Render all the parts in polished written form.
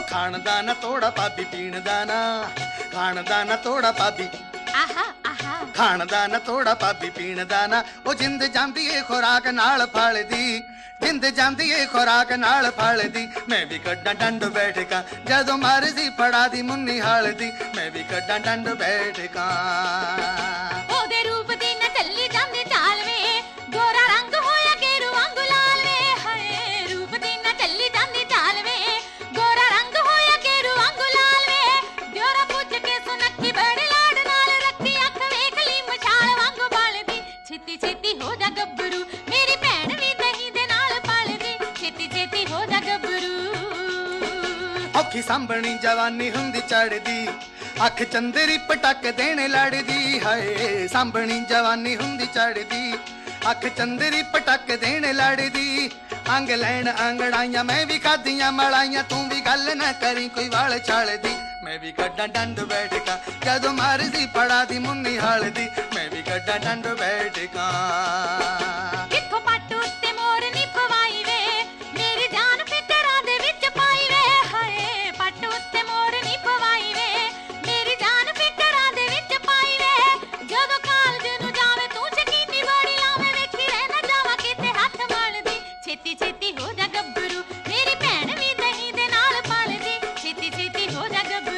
ਖਾਣ ਦਾ ਨਾ ਤੋੜਾ ਭਾਬੀ ਪੀਣ ਦਾ ਨਾ, ਖਾਣ ਦਾ ਨਾ ਤੋੜਾ ਭਾਬੀ ਆਹਾ ਆਹਾ ਖਾਣ ਦਾ ਨਾ ਤੋੜਾ ਭਾਬੀ ਪੀਣ ਦਾ ਨਾ। ਉਹ ਜਿੰਦ ਜਾਂਦੀ ਏ ਖੁਰਾਕ ਨਾਲ ਫਲਦੀ, ਜਿੰਦ ਜਾਂਦੀ ਏ ਖੁਰਾਕ ਨਾਲ ਫਲਦੀ। ਮੈਂ ਵੀ ਕੱਢਾਂ ਡੰਡ ਬੈਠਕਾਂ ਜਦੋਂ ਮਰਜ਼ੀ ਫੜਾ ਦੀ ਮੁੰਨੀ ਹਾਲਦੀ, ਮੈਂ ਵੀ ਕੱਢਾਂ ਡੰਡ ਬੈਠਕਾਂ। ਉਹਦੇ ਰੂਪ ਦੀ ਨਾ ਚੱਲੀ ਜਾਂਦੀ ਚਾਲ ਵੇ, ਗੋਰਾ ਰੰਗ ਹੋਇਆ ਗੇਰੂ ਵਾਂਗੂ ਲਾਲ ਵੇ। ਹਾਏ ਰੂਪ ਦੀ ਨਾ ਚੱਲੀ ਜਾਂਦੀ ਚਾਲ ਵੇ, ਗੋਰਾ ਰੰਗ ਹੋਇਆ ਗੇਰੂ ਵਾਂਗੂ ਲਾਲ ਵੇ। ਦਿਓਰਾ ਪੁੱਛ ਕੇ ਸੁਨੱਖੀ ਬੜੇ ਲਾਡ ਨਾਲ ਰੱਖੀ, ਅੱਖ ਵੇਖ ਲਈ ਮਸ਼ਾਲ ਵਾਂਗੂ ਬਲਦੀ। ਛੇਤੀ ਛੇਤੀ ਹੋ ਜਾ ਗੱਭਰੂ, ਮੇਰੀ ਭੈਣ ਵੀ ਦਹੀਂ ਦੇ ਨਾਲ ਪਲਦੀ। ਛੇਤੀ ਛੇਤੀ ਹੋ ਜਾ ਗੱਭਰੂ। ਔਖੀ ਸਾਂਭਣੀ ਜਵਾਨੀ ਹੁੰਦੀ ਚੜਦੀ, ਅੱਖ ਚੰਦਰੀ ਪਟਕ ਦੇਣੇ ਲੜਦੀ। ਹਾਏ ਸਾਂਭਣੀ ਜਵਾਨੀ ਹੁੰਦੀ ਚੜਦੀ, ਅੱਖ ਚੰਦਰੀ ਪਟਕ ਦੇਣੇ ਲੜਦੀ। ਅੰਗ ਲੈਣ ਅੰਗੜਾਈਆਂ ਮੈਂ ਵੀ ਖਾਧੀਆਂ ਮਲਾਈਆਂ, ਤੂੰ ਵੀ ਗੱਲ ਨਾ ਕਰੀ ਕੋਈ ਵਾਲ ਛਾਲਦੀ। ਮੈਂ ਵੀ ਕੱਢਾਂ ਡੰਡ ਬੈਠਕਾਂ ਜਦੋਂ ਮਰਜ਼ੀ ਫੜਾ ਦੀ ਮੁੰਨੀ ਹਾਲਦੀ, ਮੈਂ ਵੀ ਕੱਢਾਂ ਡੰਡ ਬੈਠਕਾਂ। ਕਿੱਥੋਂ ਪੱਟ ਉੱਤੇ ਮੋਰ ਨੀ ਪਵਾਈ ਵੇ, ਮੇਰੀ ਜਾਨ ਫਿਕਰਾਂ ਦੇ ਵਿੱਚ ਪਾਈ ਵੇ। ਹਾਏ ਪੱਟ ਉੱਤੇ ਮੋਰ ਨੀ ਪਵਾਈ ਵੇ, ਮੇਰੀ ਜਾਨ ਫਿਕਰਾਂ ਦੇ ਵਿੱਚ ਪਾਈ ਵੇ। ਜਦੋਂ ਕਾਲਜ ਨੂੰ ਜਾਵੇ ਤੂੰ ਸ਼ਕੀਨੀ ਬੜੀ ਲਾਵੇਂ, ਵੇਖੀ ਰਹਿ ਨਾ ਜਾਵਾਂ ਕਿਤੇ ਹੱਥ ਮਲਦੀ। ਛੇਤੀ ਛੇਤੀ ਹੋ ਜਾ ਗੱਭਰੂ, ਮੇਰੀ ਭੈਣ ਵੀ ਦਹੀਂ ਦੇ ਨਾਲ ਪਲਦੀ। ਛੇਤੀ ਛੇਤੀ ਹੋ ਜਾ ਗੱਭਰੂ।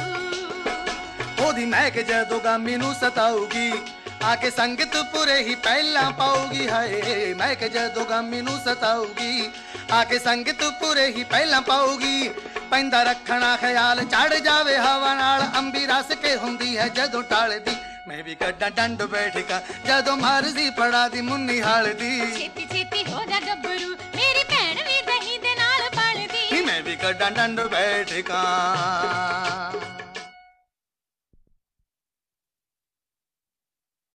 ਉਹਦੀ ਮਹਿਕ ਜਦੋਂ ਗਾਮੀ ਨੂੰ ਸਤਾਊਗੀ, ਆ ਕੇ ਸੰਗਤ ਪੁਰੇ ਹੀ ਪਹਿਲਾਂ ਪਾਊਗੀ। ਹਾਏ ਮਹਿਕ ਜਦੋਂ ਗਾਮੀ ਨੂੰ ਸਤਾਊਗੀ, ਆ ਕੇ ਸੰਗਤ ਪੁਰੇ ਹੀ ਪਹਿਲਾਂ ਪਾਊਗੀ। ਪੈਂਦਾ ਰੱਖਣਾ ਖਿਆਲ ਚੜ ਜਾਵੇ ਹਵਾ ਨਾਲ, ਅੰਬੀ ਰਸ ਕੇ ਹੁੰਦੀ ਹੈ ਜਦੋਂ ਟਾਲਦੀ। ਮੈਂ ਵੀ ਕੱਢਾਂ ਡੰਡ ਬੈਠਕਾਂ ਜਦੋਂ ਮਰਜ਼ੀ ਫੜਾ ਦੀ ਮੁੰਨੀ ਹਾਲਦੀ। ਛੇਤੀ ਛੇਤੀ ਹੋ ਜਾ ਗੱਭਰੂ, ਮੇਰੀ ਭੈਣ ਵੀ ਦਹੀਂ ਦੇ ਨਾਲ ਪਲਦੀ। ਮੈਂ ਵੀ ਕੱਢਾਂ ਡੰਡ ਬੈਠਕਾਂ।